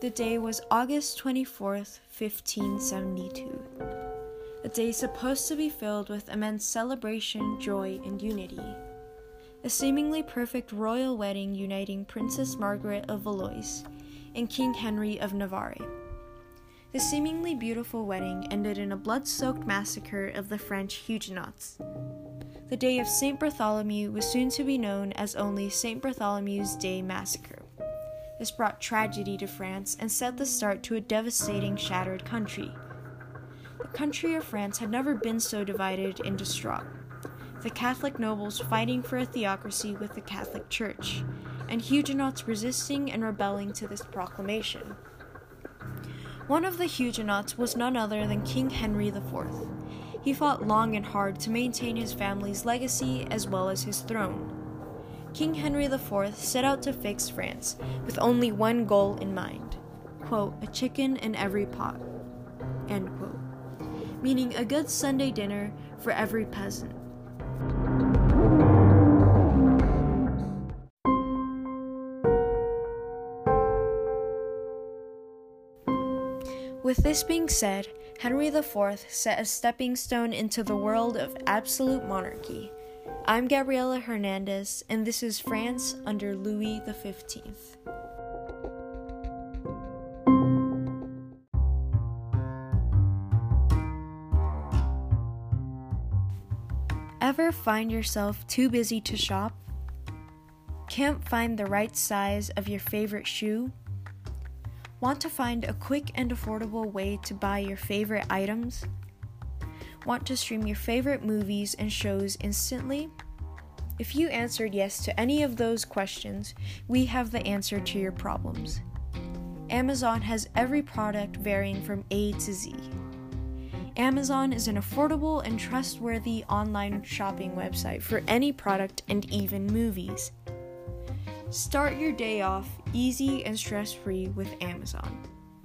The day was August 24th, 1572. A day supposed to be filled with immense celebration, joy, and unity. A seemingly perfect royal wedding uniting Princess Margaret of Valois and King Henry of Navarre. The seemingly beautiful wedding ended in a blood-soaked massacre of the French Huguenots. The day of St. Bartholomew was soon to be known as only St. Bartholomew's Day Massacre. This brought tragedy to France and set the start to a devastating, shattered country. The country of France had never been so divided and distraught. The Catholic nobles fighting for a theocracy with the Catholic Church, and Huguenots resisting and rebelling to this proclamation. One of the Huguenots was none other than King Henry IV. He fought long and hard to maintain his family's legacy as well as his throne. King Henry IV set out to fix France with only one goal in mind, quote, "a chicken in every pot," end quote, meaning a good Sunday dinner for every peasant. With this being said, Henry IV set a stepping stone into the world of absolute monarchy. I'm Gabriela Hernandez, and this is France under Louis XV. Ever find yourself too busy to shop? Can't find the right size of your favorite shoe? Want to find a quick and affordable way to buy your favorite items? Want to stream your favorite movies and shows instantly? If you answered yes to any of those questions, we have the answer to your problems. Amazon has every product varying from A to Z. Amazon is an affordable and trustworthy online shopping website for any product and even movies. Start your day off easy and stress-free with Amazon.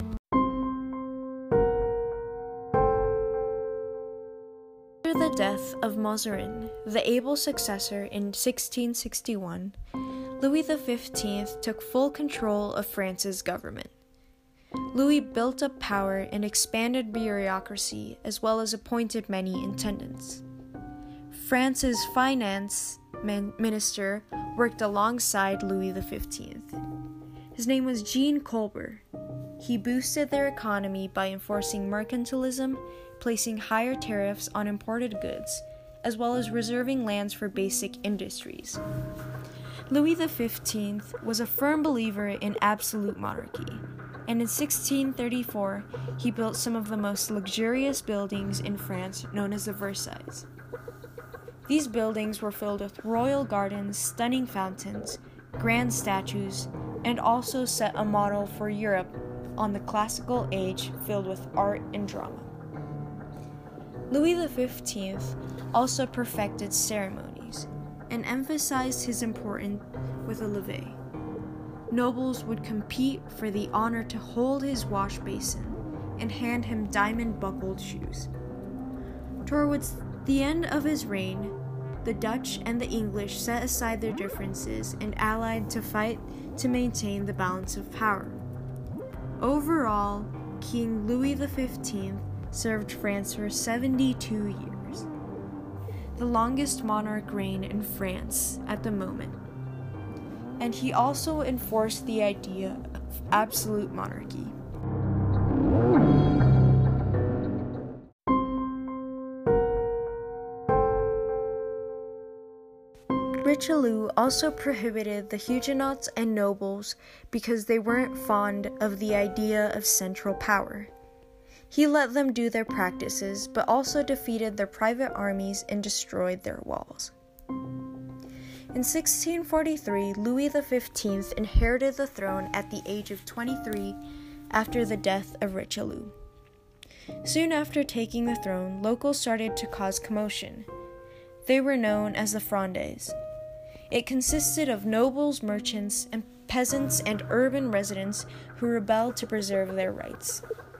After the death of Mazarin, the able successor in 1661, Louis XV took full control of France's government. Louis built up power and expanded bureaucracy as well as appointed many intendants. France's finance minister worked alongside Louis XV. His name was Jean Colbert. He boosted their economy by enforcing mercantilism, placing higher tariffs on imported goods, as well as reserving lands for basic industries. Louis XV was a firm believer in absolute monarchy, and in 1634 he built some of the most luxurious buildings in France known as the Versailles. These buildings were filled with royal gardens, stunning fountains, grand statues, and also set a model for Europe on the classical age filled with art and drama. Louis XV also perfected ceremonies and emphasized his importance with a levee. Nobles would compete for the honor to hold his wash basin and hand him diamond-buckled shoes. Towards the end of his reign, the Dutch and the English set aside their differences and allied to fight to maintain the balance of power. Overall, King Louis XV served France for 72 years, the longest monarch reign in France at the moment. And he also enforced the idea of absolute monarchy. Richelieu also prohibited the Huguenots and nobles because they weren't fond of the idea of central power. He let them do their practices, but also defeated their private armies and destroyed their walls. In 1643, Louis XV inherited the throne at the age of 23 after the death of Richelieu. Soon after taking the throne, locals started to cause commotion. They were known as the Frondes. It consisted of nobles, merchants, and peasants and urban residents who rebelled to preserve their rights.